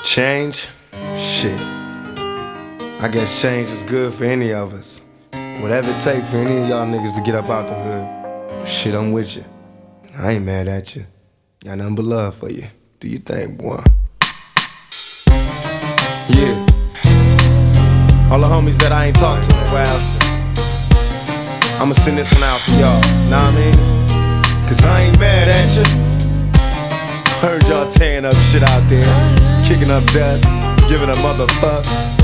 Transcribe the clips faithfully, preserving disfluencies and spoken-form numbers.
Change? Shit. I guess change is good for any of us. Whatever it takes for any of y'all niggas to get up out the hood. Shit, I'm with you. I ain't mad at you. Got nothing but love for you. Do you think, boy? Yeah. All the homies that I ain't talked to in a while, I'ma send this one out for y'all. Know what I mean? Cause I ain't mad at you. Heard y'all tearing up shit out there, kicking up dust, giving a motherfuck.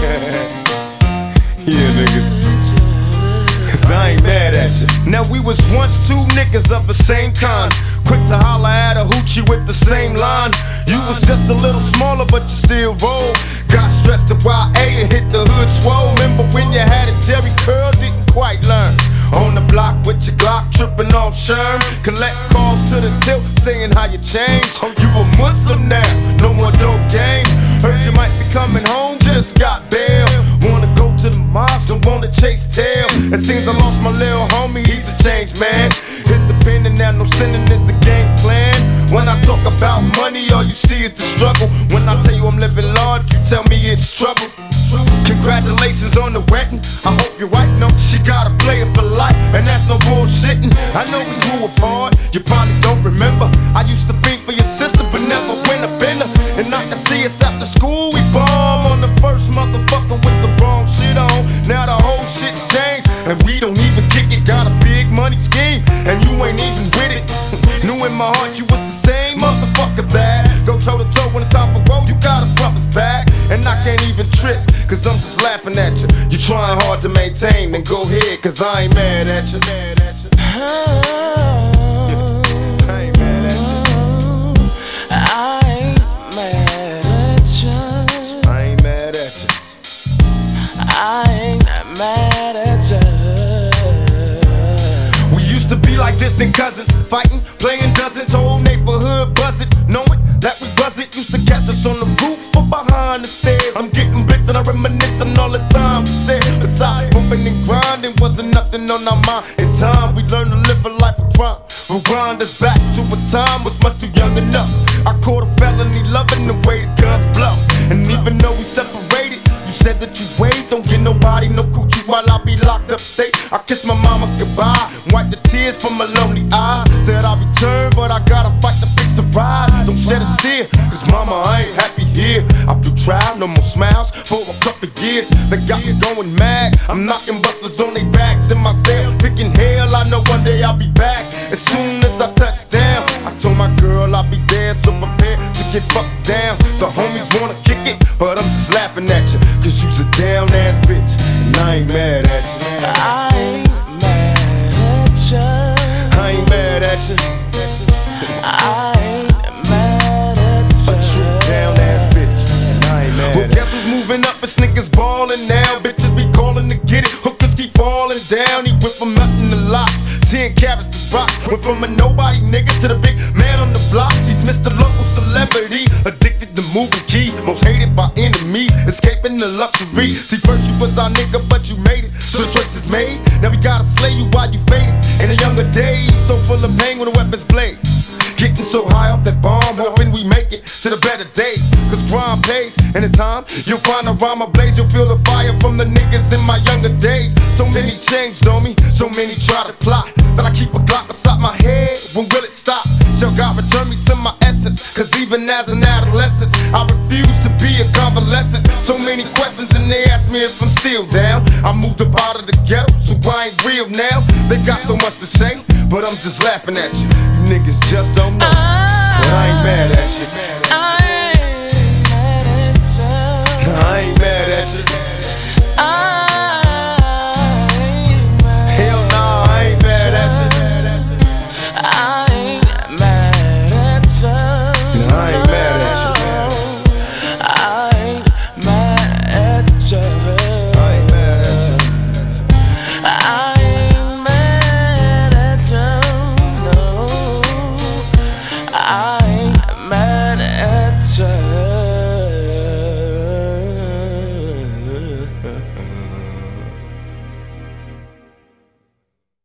Yeah, niggas. Cause I ain't mad at you. Now we was once two niggas of the same kind, quick to holler at a hoochie with the same line. You was just a little smaller, but you still roll. Got stressed to Y A and hit the hood swole. Remember when you had a Jerry curl, didn't quite learn. On the block with your Glock, tripping off Sherm. Collect calls to the tilt, saying how you changed. You a Muslim now, no more dope game. Heard you might be coming home, just got bail. Wanna go to the mosque, don't wanna chase tail. It seems I lost my little homie, he's a changed man. Hit the pen and now no sinning is the game plan. When I talk about money, all you see is the struggle. When I tell you I'm living large, you tell me it's trouble. Congratulations on the wedding, I hope your wife knows she gotta play it for life, and that's no bullshitting. I know we grew apart, you probably don't remember. I used to think for your sister, but never went a bender. And I can see us after school, we bomb on the first motherfucker with the wrong shit on. Now the whole shit's changed, and we don't even kick it. Got a big money scheme, and you ain't even with it. Knew in my heart you was the same motherfucker that go toe to toe when it's time for road, you got a brother's back. And I can't even trip, cause I'm just laughing at you. You trying hard to maintain, then go ahead, cause I ain't mad at you. Mad at you. I ain't mad at you. I ain't mad at you. I ain't mad at you. I ain't mad at you. We used to be like distant cousins, fighting, playing dozens, whole neighborhood buzzing, knowing that we wasn't. Used to catch us on the roof or behind the stairs. I'm getting blitz and I reminisce on all the time we said. Besides bumping and grinding, wasn't nothing on our mind. In time we learned to live a life of crime. Rewind us back to a time was much too young enough. I caught a felony loving the way the guns blow. And even though we separated, you said that you wait, don't get nobody no coochie while I be locked up state. I kissed my mama goodbye, wiped the tears from my lonely eyes. Said I'll return, but I gotta fight to fix the ride. Don't shed a tear, cause mama, I ain't happy here. I blew trial, no more smiles for a couple years. They got me going mad, I'm knocking busters on their backs in my cell, thinking hell, I know one day I'll be back. As soon as I touch down, I told my girl I'll be there, so prepared to get fucked down. The homies wanna kick it, but I'm just laughing at you, cause you's a down ass bitch, and I ain't mad at you. I ain't mad at you. I ain't mad at you. I ain't mad at you. A true down ass bitch, and I ain't mad. Well, guess who's moving up? It's niggas ballin' now. Bitches be calling to get it. Hookers keep falling down. He went from nothing to lots, ten carats to rock. Went from a nobody nigga to the big man on the block. He's Mister Local Celebrity, addicted to moving key, most hated by enemies, escaping the luxury. See, first you was our nigga, but you made it, so the choice is made. Now we gotta slay you while you faded. In the younger days, so full of pain when the weapons blaze. Getting so high off that bomb, hoping we make it to the better days. Cause crime pays, and in time, you'll find a rhyme ablaze. You'll feel the fire from the niggas in my younger days. So many changed on me, so many try to plot, that I keep a Glock beside my head. When will it stop? Shall God return me to my essence? Cause even as an adolescent, I refuse to be a convalescent. So many questions and they ask me if I'm still down. I moved up out of the ghetto, so I ain't real now. They got so much to say, but I'm just laughing at you. You niggas just don't know.